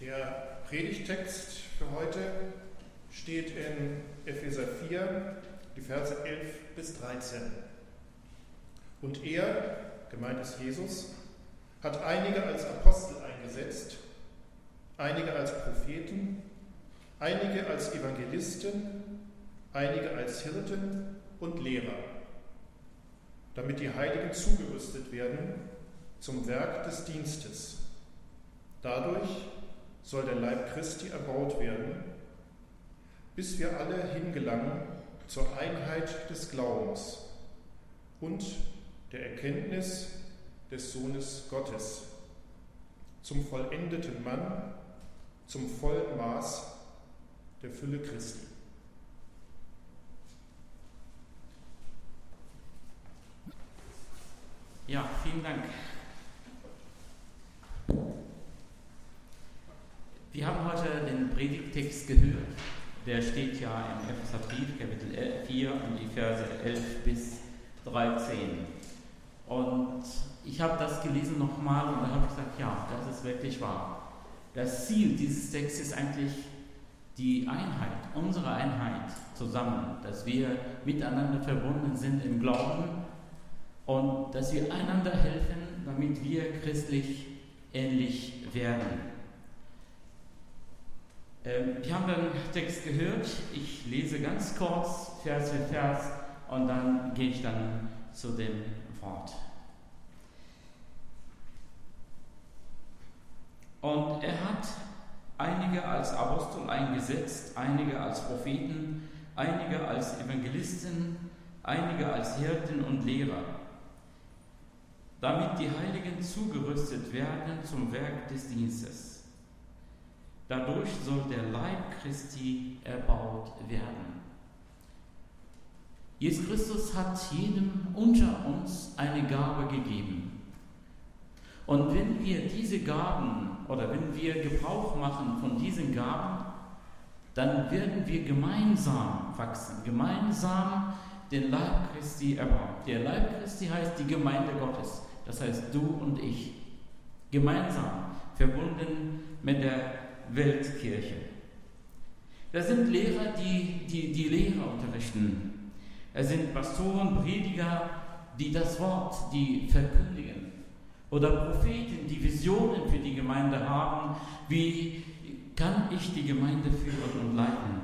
Der Predigttext für heute steht in Epheser 4, die Verse 11 bis 13. Und er, gemeint ist Jesus, hat einige als Apostel eingesetzt, einige als Propheten, einige als Evangelisten, einige als Hirten und Lehrer, damit die Heiligen zugerüstet werden zum Werk des Dienstes. Dadurch soll der Leib Christi erbaut werden, bis wir alle hingelangen zur Einheit des Glaubens und der Erkenntnis des Sohnes Gottes, zum vollendeten Mann, zum vollen Maß der Fülle Christi. Ja, vielen Dank. Wir haben heute den Predigttext gehört. Der steht ja im Epheserbrief, Kapitel 4 und die Verse 11 bis 13. Und ich habe das gelesen nochmal und da habe ich gesagt, ja, das ist wirklich wahr. Das Ziel dieses Textes ist eigentlich die Einheit, unsere Einheit zusammen, dass wir miteinander verbunden sind im Glauben und dass wir einander helfen, damit wir christlich ähnlich werden. Wir haben den Text gehört, ich lese ganz kurz, Vers für Vers, und dann gehe ich dann zu dem Wort. Und er hat einige als Apostel eingesetzt, einige als Propheten, einige als Evangelisten, einige als Hirten und Lehrer, damit die Heiligen zugerüstet werden zum Werk des Dienstes. Dadurch soll der Leib Christi erbaut werden. Jesus Christus hat jedem unter uns eine Gabe gegeben. Und wenn wir diese Gaben oder wenn wir Gebrauch machen von diesen Gaben, dann werden wir gemeinsam wachsen, gemeinsam den Leib Christi erbauen. Der Leib Christi heißt die Gemeinde Gottes, das heißt du und ich, gemeinsam verbunden mit der Weltkirche. Das sind Lehrer, die Lehrer unterrichten. Es sind Pastoren, Prediger, die das Wort, die verkündigen. Oder Propheten, die Visionen für die Gemeinde haben. Wie kann ich die Gemeinde führen und leiten?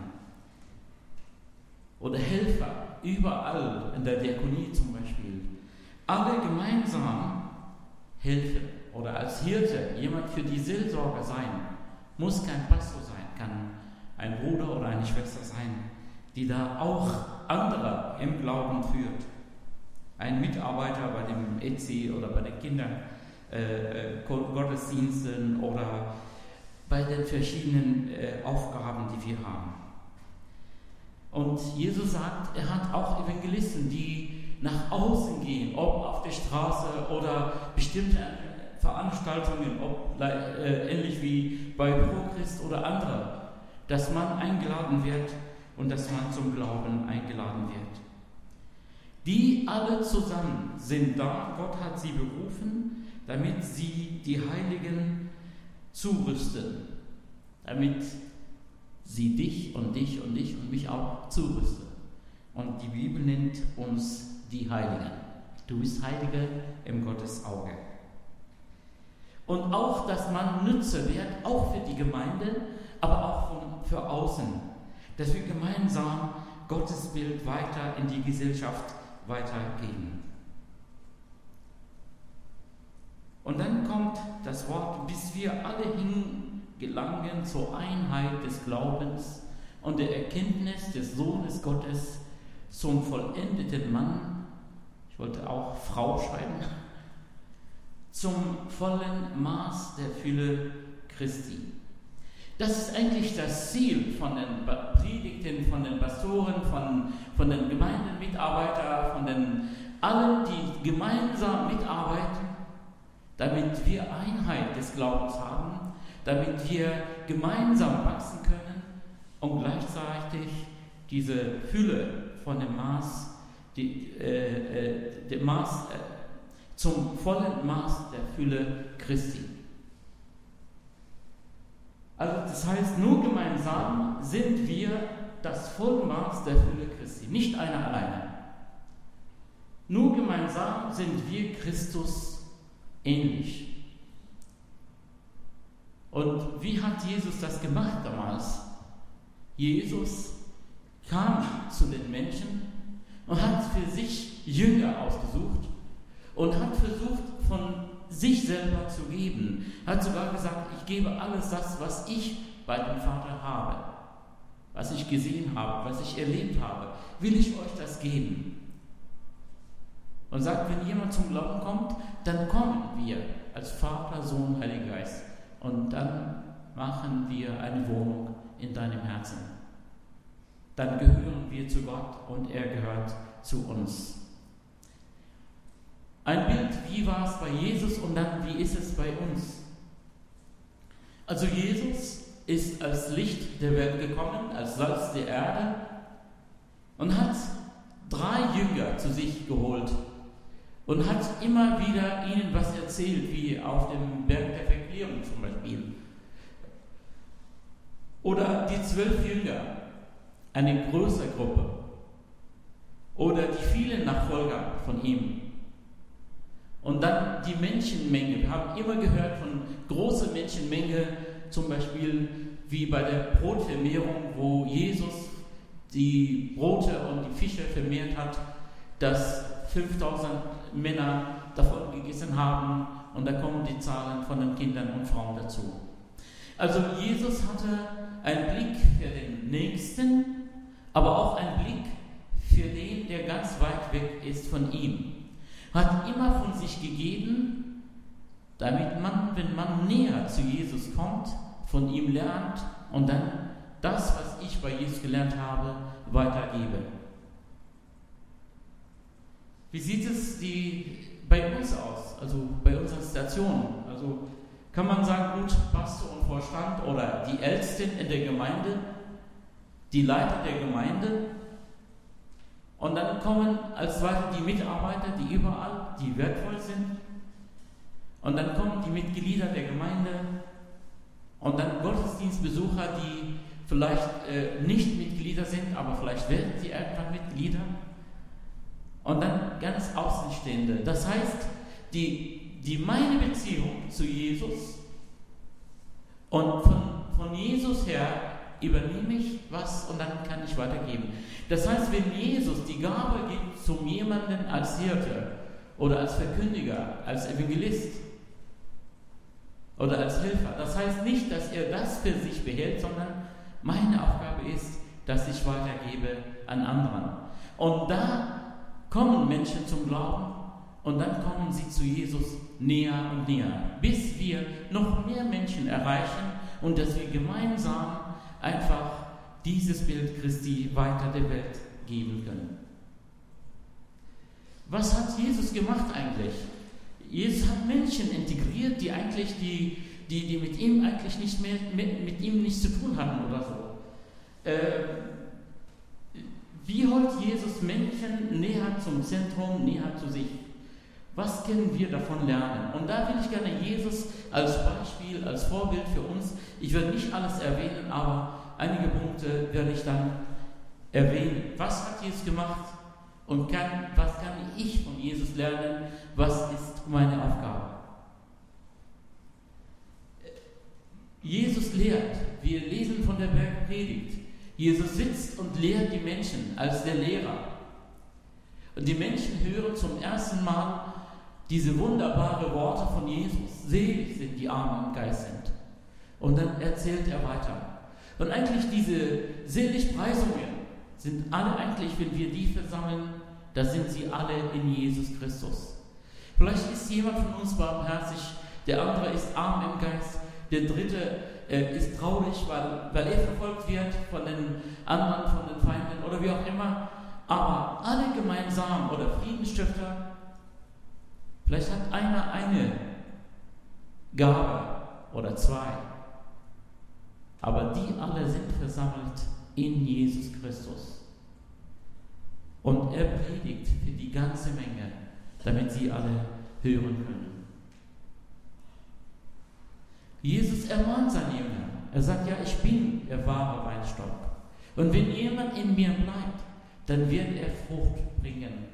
Oder Helfer, überall in der Diakonie zum Beispiel. Alle gemeinsam helfen. Oder als Hirte jemand für die Seelsorge sein. Muss kein Pastor sein, kann ein Bruder oder eine Schwester sein, die da auch andere im Glauben führt. Ein Mitarbeiter bei dem EZI oder bei den Kindergottesdiensten oder bei den verschiedenen Aufgaben, die wir haben. Und Jesus sagt, er hat auch Evangelisten, die nach außen gehen, ob auf der Straße oder bestimmte Veranstaltungen, ob ähnlich wie bei ProChrist oder andere, dass man eingeladen wird und dass man zum Glauben eingeladen wird. Die alle zusammen sind da, Gott hat sie berufen, damit sie die Heiligen zurüsten, damit sie dich und dich und dich und mich auch zurüsten. Und die Bibel nennt uns die Heiligen. Du bist Heilige im Gottes Auge. Und auch, dass man Nütze wird, auch für die Gemeinde, aber auch für außen. Dass wir gemeinsam Gottes Bild weiter in die Gesellschaft weitergeben. Und dann kommt das Wort, bis wir alle hingelangen zur Einheit des Glaubens und der Erkenntnis des Sohnes Gottes zum vollendeten Mann. Ich wollte auch Frau schreiben. Zum vollen Maß der Fülle Christi. Das ist eigentlich das Ziel von den Predigten, von den Pastoren, von den Gemeindemitarbeitern, von den allen, die gemeinsam mitarbeiten, damit wir Einheit des Glaubens haben, damit wir gemeinsam wachsen können und gleichzeitig diese Fülle von dem Maß, zum vollen Maß der Fülle Christi. es heißt, nur gemeinsam sind wir das Vollmaß der Fülle Christi, nicht einer alleine. Nur gemeinsam sind wir Christus ähnlich. Und wie hat Jesus das gemacht damals? Jesus kam zu den Menschen und hat für sich Jünger ausgesucht und hat versucht, von sich selber zu geben. Hat sogar gesagt, ich gebe alles das, was ich bei dem Vater habe, was ich gesehen habe, was ich erlebt habe, will ich euch das geben. Und sagt, wenn jemand zum Glauben kommt, dann kommen wir als Vater, Sohn, Heiliger Geist. Und dann machen wir eine Wohnung in deinem Herzen. Dann gehören wir zu Gott und er gehört zu uns. Ein Bild, wie war es bei Jesus und dann wie ist es bei uns? Also Jesus ist als Licht der Welt gekommen, als Salz der Erde und hat 3 Jünger zu sich geholt und hat immer wieder ihnen was erzählt, wie auf dem Berg der Verklärung zum Beispiel. Oder die 12 Jünger, eine größere Gruppe. Oder die vielen Nachfolger von ihm. Und dann die Menschenmenge. Wir haben immer gehört von großer Menschenmenge, zum Beispiel wie bei der Brotvermehrung, wo Jesus die Brote und die Fische vermehrt hat, dass 5000 Männer davon gegessen haben und da kommen die Zahlen von den Kindern und Frauen dazu. Also Jesus hatte einen Blick für den Nächsten, aber auch einen Blick für den, der ganz weit weg ist von ihm. Hat immer von sich gegeben, damit man, wenn man näher zu Jesus kommt, von ihm lernt und dann das, was ich bei Jesus gelernt habe, weitergebe. Wie sieht es bei uns aus, also bei unserer Station? Also kann man sagen, gut, Pastor und Vorstand oder die Ältesten in der Gemeinde, die Leiter der Gemeinde und dann kommen als Zweite die Mitarbeiter, die überall, die wertvoll sind und dann kommen die Mitglieder der Gemeinde und dann Gottesdienstbesucher, die vielleicht nicht Mitglieder sind, aber vielleicht werden sie irgendwann Mitglieder. Und dann ganz Außenstehende. Das heißt, die meine Beziehung zu Jesus und von Jesus her übernehme ich was und dann kann ich weitergeben. Das heißt, wenn Jesus die Gabe gibt zum jemanden als Hirte oder als Verkündiger, als Evangelist oder als Helfer, das heißt nicht, dass er das für sich behält, sondern meine Aufgabe ist, dass ich weitergebe an anderen. Und da kommen Menschen zum Glauben und dann kommen sie zu Jesus näher und näher, bis wir noch mehr Menschen erreichen und dass wir gemeinsam einfach dieses Bild Christi weiter der Welt geben können. Was hat Jesus gemacht eigentlich? Jesus hat Menschen integriert, die eigentlich die mit ihm eigentlich nicht mehr mit ihm nichts zu tun hatten oder so. Wie holt Jesus Menschen näher zum Zentrum, näher zu sich? Was können wir davon lernen? Und da will ich gerne Jesus als Beispiel, als Vorbild für uns, ich werde nicht alles erwähnen, aber einige Punkte werde ich dann erwähnen. Was hat Jesus gemacht und was kann ich von Jesus lernen? Was ist meine Aufgabe? Jesus lehrt. Wir lesen von der Bergpredigt. Jesus sitzt und lehrt die Menschen als der Lehrer. Und die Menschen hören zum ersten Mal diese wunderbaren Worte von Jesus. Selig sind die Armen im Geist sind. Und dann erzählt er weiter. Und eigentlich diese Seligpreisungen sind alle eigentlich, wenn wir die versammeln, da sind sie alle in Jesus Christus. Vielleicht ist jemand von uns barmherzig, der andere ist arm im Geist, der dritte ist traurig, weil er verfolgt wird von den anderen, von den Feinden oder wie auch immer. Aber alle gemeinsam oder Friedensstifter, vielleicht hat einer eine Gabe oder 2. Aber die alle sind versammelt in Jesus Christus. Und er predigt für die ganze Menge, damit sie alle hören können. Jesus ermahnt seine Jünger. Er sagt, ja, ich bin der wahre Weinstock. Und wenn jemand in mir bleibt, dann wird er Frucht bringen.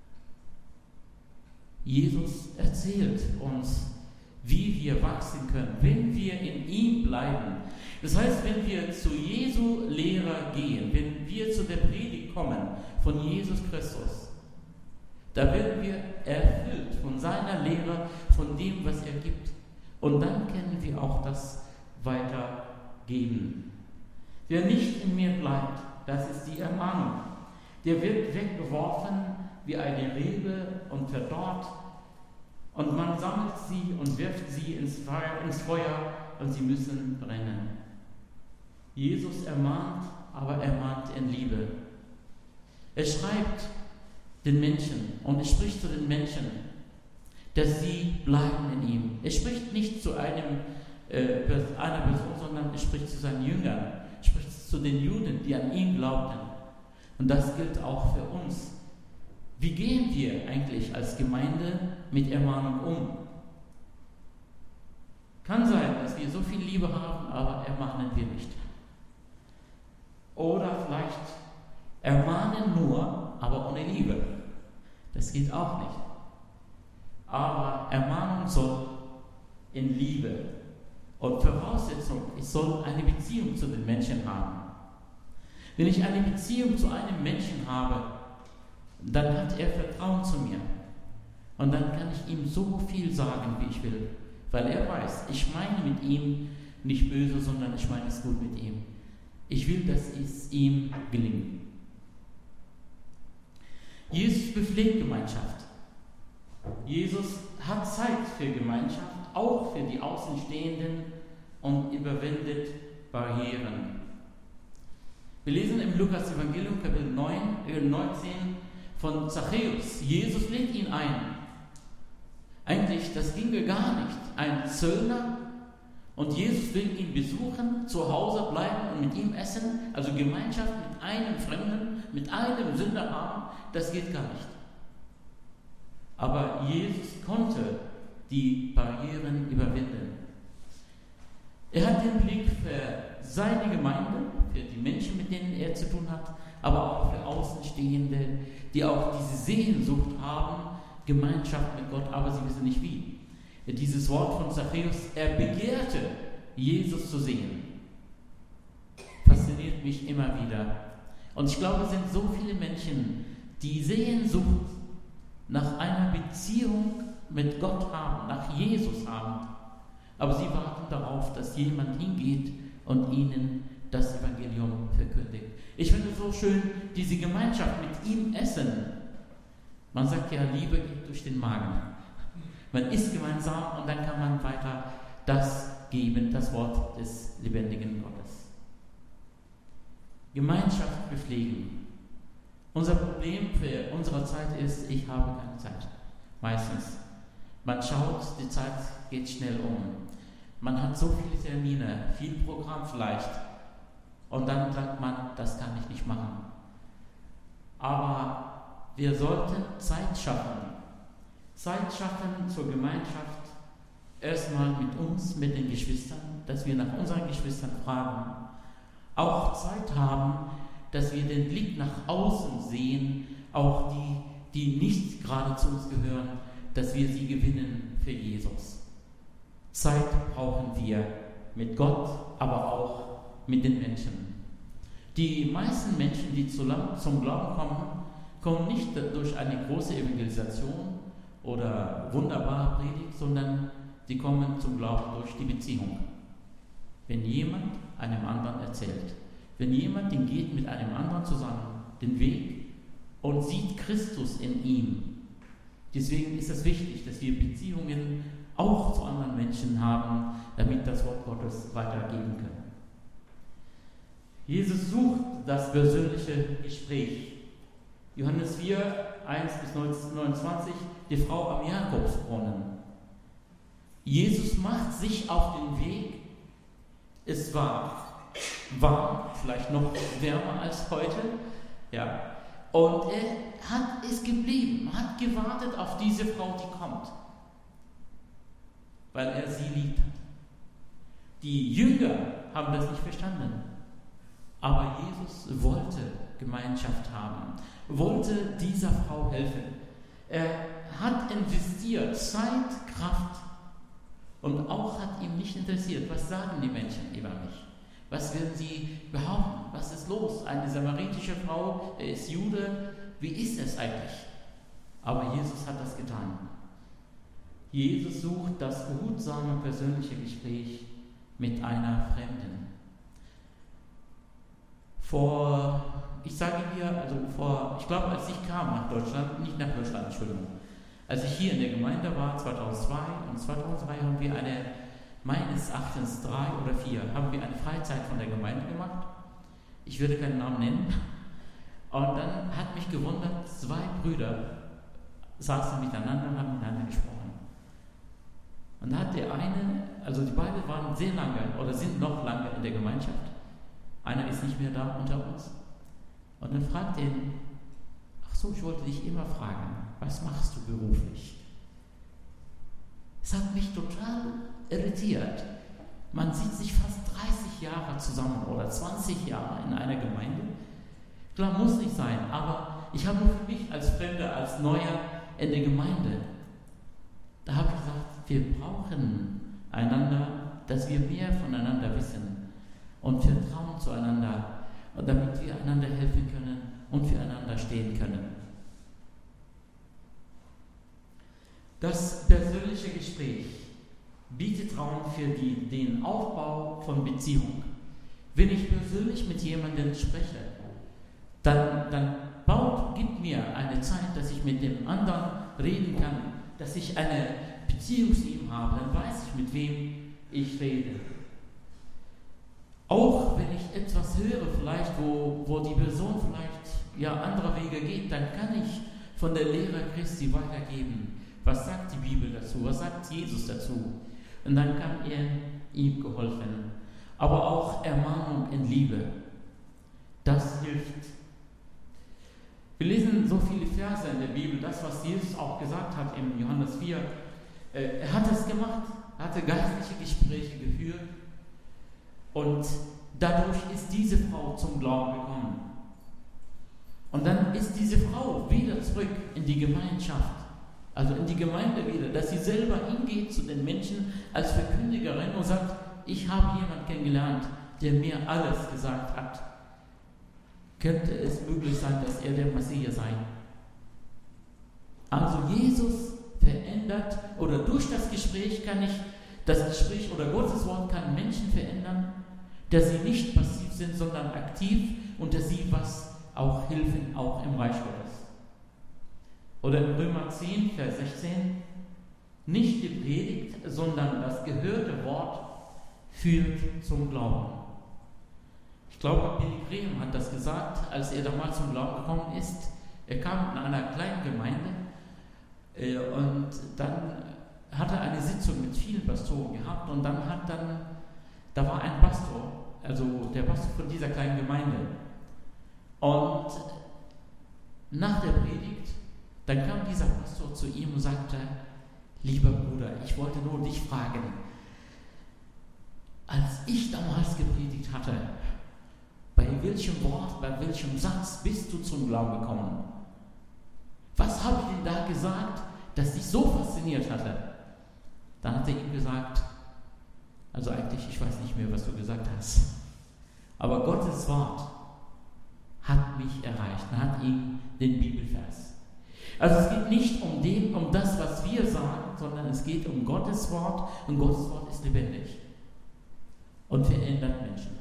Jesus erzählt uns, wie wir wachsen können, wenn wir in ihm bleiben. Das heißt, wenn wir zu Jesu Lehre gehen, wenn wir zu der Predigt kommen von Jesus Christus, da werden wir erfüllt von seiner Lehre, von dem, was er gibt. Und dann können wir auch das weitergeben. Wer nicht in mir bleibt, das ist die Ermahnung. Der wird weggeworfen wie eine Rebe und verdorrt. Und man sammelt sie und wirft sie ins Feuer und sie müssen brennen. Jesus ermahnt, aber ermahnt in Liebe. Er schreibt den Menschen und er spricht zu den Menschen, dass sie bleiben in ihm. Er spricht nicht zu einer Person, sondern er spricht zu seinen Jüngern. Er spricht zu den Juden, die an ihn glaubten. Und das gilt auch für uns. Wie gehen wir eigentlich als Gemeinde mit Ermahnung um? Kann sein, dass wir so viel Liebe haben, aber ermahnen wir nicht. Oder vielleicht ermahnen nur, aber ohne Liebe. Das geht auch nicht. Aber Ermahnung soll in Liebe. Und Voraussetzung, ich soll eine Beziehung zu den Menschen haben. Wenn ich eine Beziehung zu einem Menschen habe, dann hat er Vertrauen zu mir. Und dann kann ich ihm so viel sagen, wie ich will. Weil er weiß, ich meine mit ihm nicht böse, sondern ich meine es gut mit ihm. Ich will, dass es ihm gelingt. Jesus bepflegt Gemeinschaft. Jesus hat Zeit für Gemeinschaft, auch für die Außenstehenden, und überwindet Barrieren. Wir lesen im Lukas-Evangelium, Kapitel 19 von Zachäus. Jesus lädt ihn ein. Eigentlich, das ginge gar nicht. Ein Zöllner, und Jesus will ihn besuchen, zu Hause bleiben und mit ihm essen. Also Gemeinschaft mit einem Fremden, mit einem Sünder haben, das geht gar nicht. Aber Jesus konnte die Barrieren überwinden. Er hat den Blick für seine Gemeinde, für die Menschen, mit denen er zu tun hat, aber auch für Außenstehende, die auch diese Sehnsucht haben, Gemeinschaft mit Gott, aber sie wissen nicht wie. Dieses Wort von Zachäus, er begehrte, Jesus zu sehen. Fasziniert mich immer wieder. Und ich glaube, es sind so viele Menschen, die Sehnsucht nach einer Beziehung mit Gott haben, nach Jesus haben, aber sie warten darauf, dass jemand hingeht und ihnen das Evangelium verkündigt. Ich finde es so schön, diese Gemeinschaft mit ihm essen. Man sagt ja, Liebe geht durch den Magen. Man isst gemeinsam und dann kann man weiter das geben, das Wort des lebendigen Gottes. Gemeinschaft bepflegen. Unser Problem für unsere Zeit ist, ich habe keine Zeit. Meistens. Man schaut, die Zeit geht schnell um. Man hat so viele Termine, viel Programm vielleicht. Und dann sagt man, das kann ich nicht machen. Aber wir sollten Zeit schaffen. Zeit schaffen zur Gemeinschaft. Erstmal mit uns, mit den Geschwistern, dass wir nach unseren Geschwistern fragen. Auch Zeit haben, dass wir den Blick nach außen sehen, auch die nicht gerade zu uns gehören, dass wir sie gewinnen für Jesus. Zeit brauchen wir mit Gott, aber auch mit den Menschen. Die meisten Menschen, die zum Glauben kommen nicht durch eine große Evangelisation oder wunderbare Predigt, sondern die kommen zum Glauben durch die Beziehung. Wenn jemand einem anderen erzählt, wenn jemand geht mit einem anderen zusammen den Weg und sieht Christus in ihm. Deswegen ist es wichtig, dass wir Beziehungen auch zu anderen Menschen haben, damit das Wort Gottes weitergeben können. Jesus sucht das persönliche Gespräch. Johannes 4, 1-29, die Frau am Jakobsbrunnen. Jesus macht sich auf den Weg. Es war warm, vielleicht noch wärmer als heute. Ja. Und er ist geblieben, hat gewartet auf diese Frau, die kommt. Weil er sie liebt hat. Die Jünger haben das nicht verstanden. Aber Jesus wollte Gemeinschaft haben, wollte dieser Frau helfen. Er hat investiert Zeit, Kraft und auch hat ihm nicht interessiert, was sagen die Menschen über mich? Was werden sie behaupten? Was ist los? Eine samaritische Frau, er ist Jude, wie ist es eigentlich? Aber Jesus hat das getan. Jesus sucht das behutsame persönliche Gespräch mit einer Fremden. Ich glaube, als ich kam nach Deutschland, nicht nach Deutschland, Entschuldigung, als ich hier in der Gemeinde war, 2002 haben wir meines Erachtens 3 oder 4, haben wir eine Freizeit von der Gemeinde gemacht. Ich würde keinen Namen nennen. Und dann hat mich gewundert, 2 Brüder saßen miteinander und haben miteinander gesprochen. Und da hat der eine, also die beiden waren sehr lange oder sind noch lange in der Gemeinschaft. Einer ist nicht mehr da unter uns. Und dann fragt er ihn, ach so, ich wollte dich immer fragen, was machst du beruflich? Es hat mich total irritiert. Man sieht sich fast 30 Jahre zusammen oder 20 Jahre in einer Gemeinde. Klar, muss nicht sein, aber ich habe nur für mich als Fremder, als Neuer in der Gemeinde, da habe ich gesagt, wir brauchen einander, dass wir mehr voneinander wissen und Vertrauen zueinander, damit wir einander helfen können und füreinander stehen können. Das persönliche Gespräch bietet Raum für den Aufbau von Beziehung. Wenn ich persönlich mit jemandem spreche, dann gibt mir eine Zeit, dass ich mit dem anderen reden kann, dass ich eine Beziehung zu ihm habe, dann weiß ich, mit wem ich rede. Auch wenn ich etwas höre, vielleicht, wo die Person vielleicht andere Wege geht, dann kann ich von der Lehre Christi weitergeben. Was sagt die Bibel dazu? Was sagt Jesus dazu? Und dann kann ihm geholfen. Aber auch Ermahnung in Liebe. Das hilft. Wir lesen so viele Verse in der Bibel, das, was Jesus auch gesagt hat in Johannes 4. Er hat es gemacht, hatte geistliche Gespräche geführt und dadurch ist diese Frau zum Glauben gekommen. Und dann ist diese Frau wieder zurück in die Gemeinschaft, also in die Gemeinde wieder, dass sie selber hingeht zu den Menschen als Verkündigerin und sagt, ich habe jemanden kennengelernt, der mir alles gesagt hat. Könnte es möglich sein, dass er der Messias sei? Also Jesus verändert, oder durch das Gespräch oder Gottes Wort kann Menschen verändern, dass sie nicht passiv sind, sondern aktiv und dass sie was auch helfen, auch im Reich Gottes. Oder in Römer 10, Vers 16, nicht die Predigt, sondern das gehörte Wort führt zum Glauben. Ich glaube, Billy Graham hat das gesagt, als er damals zum Glauben gekommen ist. Er kam in einer kleinen Gemeinde und dann hat er eine Sitzung mit vielen Pastoren gehabt und da war ein Pastor, also der Pastor von dieser kleinen Gemeinde. Und nach der Predigt, dann kam dieser Pastor zu ihm und sagte, lieber Bruder, ich wollte nur dich fragen, als ich damals gepredigt hatte, bei welchem Wort, bei welchem Satz bist du zum Glauben gekommen? Was habe ich denn da gesagt, das dich so fasziniert hatte? Dann hat er ihm gesagt, also eigentlich, ich weiß nicht mehr, was du gesagt hast, aber Gottes Wort hat mich erreicht, hat ihm den Bibelvers. Also es geht nicht um das, was wir sagen, sondern es geht um Gottes Wort und Gottes Wort ist lebendig und verändert Menschen.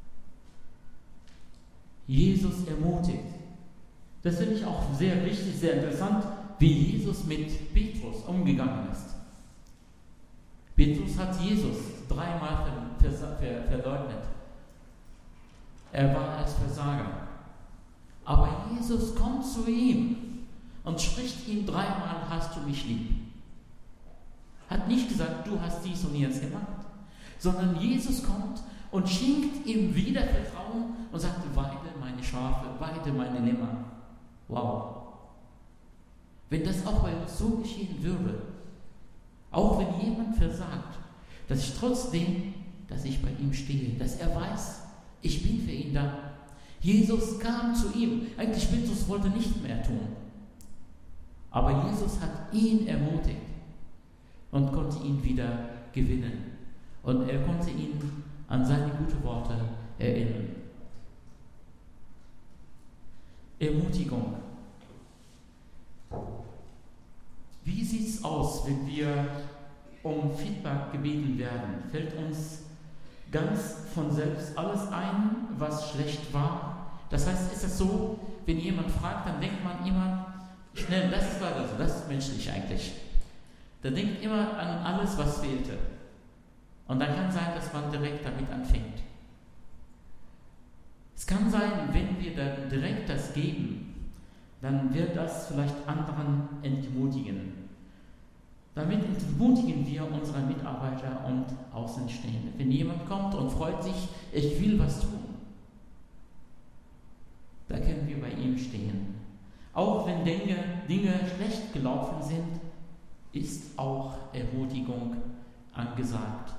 Jesus ermutigt. Das finde ich auch sehr wichtig, sehr interessant, wie Jesus mit Petrus umgegangen ist. Petrus hat Jesus 3-mal verleugnet. Er war als Versager. Aber Jesus kommt zu ihm und spricht ihm 3-mal, hast du mich lieb. Hat nicht gesagt, du hast dies und jenes gemacht, sondern Jesus kommt und schenkt ihm wieder Vertrauen und sagt, weide meine Schafe, weide meine Lämmer. Wow. Wenn das auch bei uns so geschehen würde, auch wenn jemand versagt, dass ich trotzdem dass ich bei ihm stehe, dass er weiß, ich bin für ihn da. Jesus kam zu ihm. Eigentlich Petrus wollte nicht mehr tun. Aber Jesus hat ihn ermutigt und konnte ihn wieder gewinnen. Und er konnte ihn an seine guten Worte erinnern. Ermutigung. Wie sieht es aus, wenn wir um Feedback gebeten werden? Fällt uns ganz von selbst alles ein, was schlecht war? Das heißt, ist es so, wenn jemand fragt, dann denkt man immer schnell, das ist leider so, das ist menschlich eigentlich. Da denkt immer an alles, was fehlte. Und dann kann sein, dass man direkt damit anfängt. Es kann sein, wenn wir dann direkt das geben, dann wird das vielleicht anderen entmutigen. Damit entmutigen wir unsere Mitarbeiter und Außenstehende. Wenn jemand kommt und freut sich, ich will was tun, da können wir bei ihm stehen. Auch wenn Dinge schlecht gelaufen sind, ist auch Ermutigung angesagt.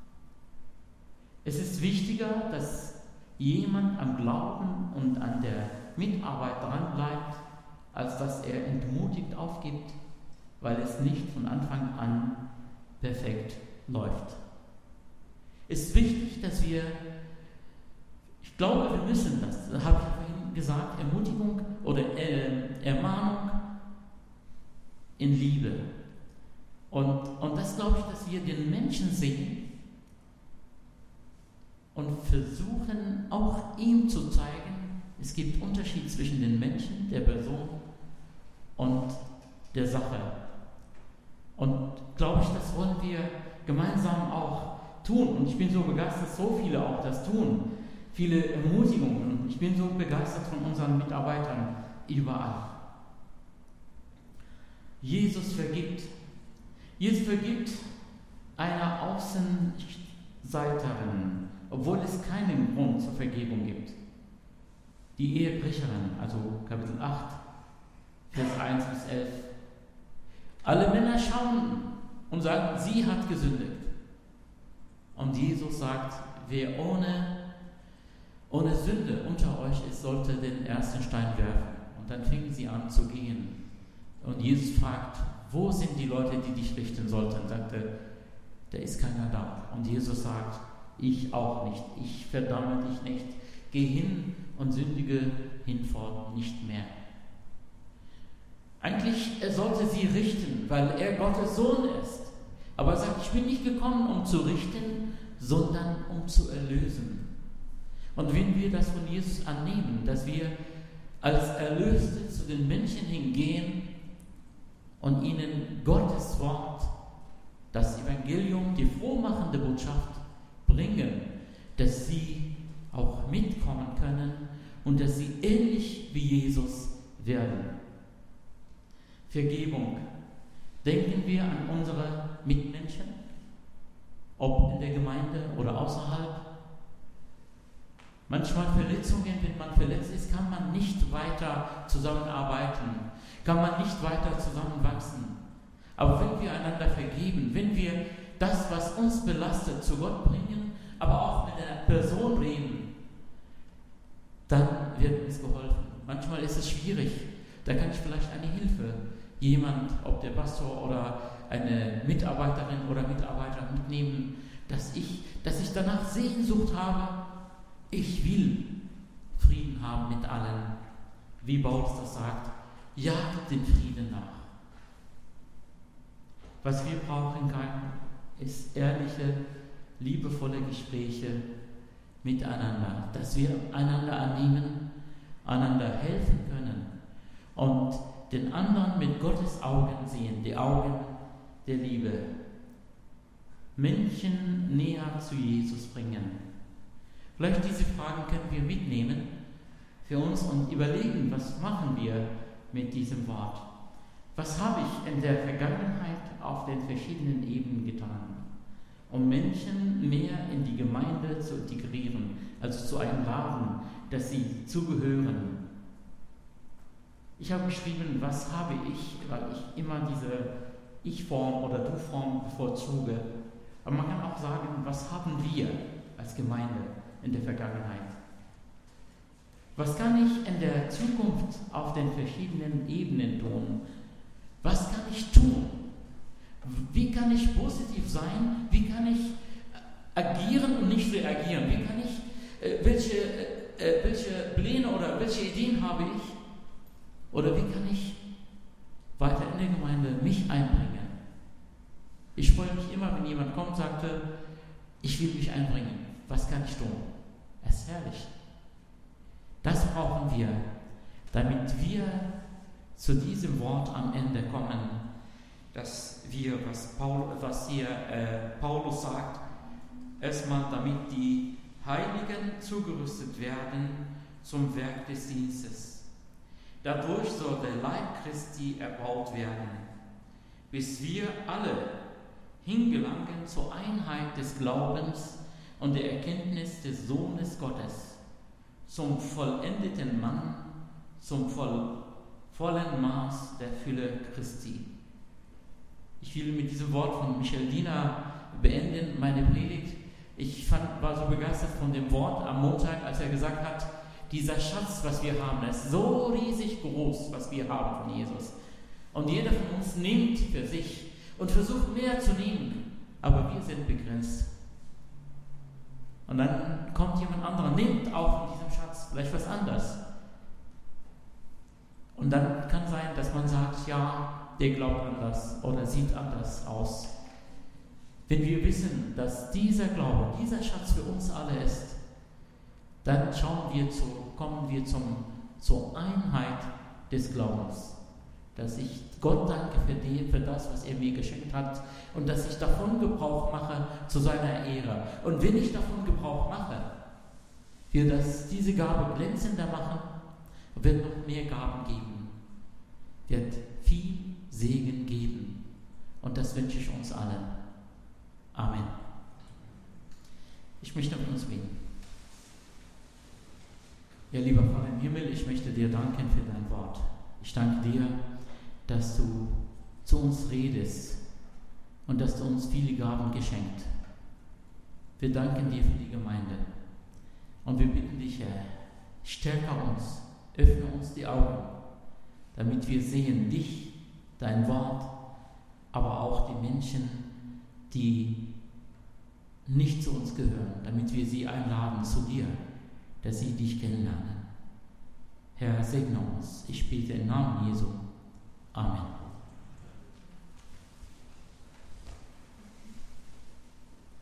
Es ist wichtiger, dass jemand am Glauben und an der Mitarbeit dranbleibt, als dass er entmutigt aufgibt, weil es nicht von Anfang an perfekt läuft. Es ist wichtig, dass wir, ich glaube, wir müssen das habe ich vorhin gesagt, Ermutigung oder Ermahnung in Liebe. Und das glaube ich, dass wir den Menschen sehen und versuchen auch ihm zu zeigen, es gibt Unterschied zwischen den Menschen, der Person und der Sache. Und glaube ich, das wollen wir gemeinsam auch tun. Und ich bin so begeistert, dass so viele auch das tun. Viele Ermutigungen. Ich bin so begeistert von unseren Mitarbeitern überall. Jesus vergibt. Jesus vergibt einer Außenseiterin, obwohl es keinen Grund zur Vergebung gibt. Die Ehebrecherin, also Kapitel 8, Vers 1 bis 11. Alle Männer schauen und sagen, sie hat gesündigt. Und Jesus sagt, wer ohne Sünde unter euch ist, sollte den ersten Stein werfen. Und dann fingen sie an zu gehen. Und Jesus fragt, wo sind die Leute, die dich richten sollten? Und sagte, da ist keiner da. Und Jesus sagt, ich auch nicht. Ich verdamme dich nicht. Geh hin und sündige hinfort nicht mehr. Eigentlich sollte sie richten, weil er Gottes Sohn ist. Aber er sagt, ich bin nicht gekommen, um zu richten, sondern um zu erlösen. Und wenn wir das von Jesus annehmen, dass wir als Erlöste zu den Menschen hingehen und ihnen Gottes Wort, das Evangelium, die frohmachende Botschaft bringen, dass sie auch mitkommen können und dass sie ähnlich wie Jesus werden. Vergebung. Denken wir an unsere Mitmenschen, ob in der Gemeinde oder außerhalb. Manchmal Verletzungen, wenn man verletzt ist, kann man nicht weiter zusammenarbeiten, kann man nicht weiter zusammenwachsen. Aber wenn wir einander vergeben, wenn wir das, was uns belastet, zu Gott bringen, aber auch mit einer Person reden, dann wird uns geholfen. Manchmal ist es schwierig, da kann ich vielleicht eine Hilfe, jemand, ob der Pastor oder eine Mitarbeiterin oder Mitarbeiter mitnehmen, dass ich danach Sehnsucht habe, ich will Frieden haben mit allen, wie Paulus das sagt, jagt den Frieden nach. Was wir brauchen können, ist ehrliche, liebevolle Gespräche miteinander, dass wir einander annehmen, einander helfen können und den anderen mit Gottes Augen sehen, die Augen der Liebe. Menschen näher zu Jesus bringen. Vielleicht diese Fragen können wir mitnehmen für uns und überlegen, was machen wir mit diesem Wort? Was habe ich in der Vergangenheit auf den verschiedenen Ebenen getan, um Menschen mehr in die Gemeinde zu integrieren, also zu einladen, dass sie zugehören? Ich habe geschrieben, was habe ich, weil ich immer diese Ich-Form oder Du-Form bevorzuge. Aber man kann auch sagen, was haben wir als Gemeinde in der Vergangenheit? Was kann ich in der Zukunft auf den verschiedenen Ebenen tun? Was kann ich tun? Wie kann ich positiv sein? Wie kann ich agieren und nicht reagieren? Wie kann ich, welche Pläne oder welche Ideen habe ich? Oder wie kann ich weiter in der Gemeinde mich einbringen? Ich freue mich immer, wenn jemand kommt und sagt, ich will mich einbringen. Was kann ich tun? Es ist herrlich. Das brauchen wir, damit wir zu diesem Wort am Ende kommen, dass wir, was hier Paulus sagt, erstmal damit die Heiligen zugerüstet werden zum Werk des Dienstes. Dadurch soll der Leib Christi erbaut werden, bis wir alle hingelangen zur Einheit des Glaubens und der Erkenntnis des Sohnes Gottes, zum vollendeten Mann, zum vollen Maß der Fülle Christi. Ich will mit diesem Wort von Michel Diener beenden meine Predigt. Ich war so begeistert von dem Wort am Montag, als er gesagt hat, dieser Schatz, was wir haben, ist so riesig groß, was wir haben von Jesus. Und jeder von uns nimmt für sich und versucht mehr zu nehmen, aber wir sind begrenzt. Und dann kommt jemand anderer, nimmt auch von diesem Schatz vielleicht was anderes. Und dann kann sein, dass man sagt, ja, der glaubt anders oder sieht anders aus. Wenn wir wissen, dass dieser Glaube, dieser Schatz für uns alle ist, dann kommen wir zur Einheit des Glaubens. Dass ich Gott danke für das, was er mir geschenkt hat und dass ich davon Gebrauch mache zu seiner Ehre. Und wenn ich davon Gebrauch mache, wird das diese Gabe glänzender machen und wird noch mehr Gaben geben. Wird viel Segen geben. Und das wünsche ich uns allen. Amen. Ich möchte mit uns beten. Ja, lieber Vater im Himmel, ich möchte dir danken für dein Wort. Ich danke dir, dass du zu uns redest und dass du uns viele Gaben geschenkt. Wir danken dir für die Gemeinde und wir bitten dich, Herr, stärke uns, öffne uns die Augen, damit wir sehen dich, dein Wort, aber auch die Menschen, die nicht zu uns gehören, damit wir sie einladen zu dir, dass sie dich kennenlernen. Herr, segne uns. Ich bete im Namen Jesu. Amen.